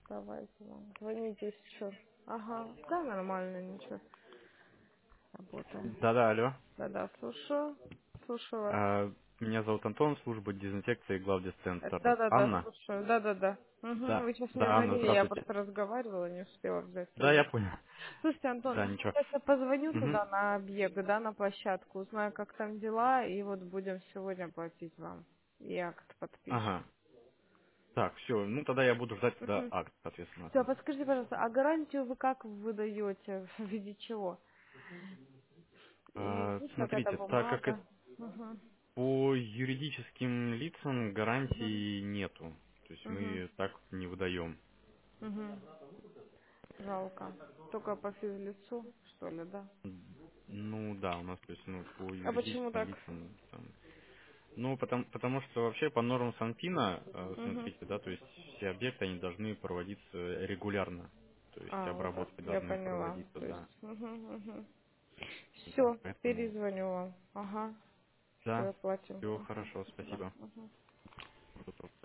Давайте вам. Звоните еще. Ага. Да, нормально, ничего. Работаем. Да-да, алло. Да-да, слушаю. Слушаю вас. А, Меня зовут Антон, служба дезинфекции главдисцентр. Да-да-да, Анна? слушаю. Да-да-да. Угу. Да. Вы сейчас мне Да, Анна, звонили, я здравствуйте. просто разговаривала, не успела взять Да, я трубку. понял. Слушайте, Антон, Да, ничего. сейчас я позвоню Угу. туда на объект, да, на площадку, узнаю, как там дела, и вот будем сегодня платить вам. И акт подпишем. Ага. Так, все. Ну, тогда я буду ждать тогда Угу. акт, соответственно, от Все, вас. подскажите, пожалуйста, а гарантию вы как выдаете? В виде чего? Есть какая-то Смотрите, так как это бумага? Угу. по юридическим лицам гарантии нету. То есть Угу. мы так не выдаем. Угу. Жалко. Только по физлицу, что ли, да? Ну да, у нас, то есть, ну, по А почему юридическим так? лицам там. Ну, потому что вообще по нормам Санпина, Угу. смотрите, да, то есть все объекты, они должны проводиться регулярно. То есть А, вот, обработки я должны поняла. проводиться, То да. есть, угу, угу. Да, Все, поэтому, перезвоню вам. Ага, да, все, платим. все Угу. хорошо, Да. спасибо. Угу. Всего доброго.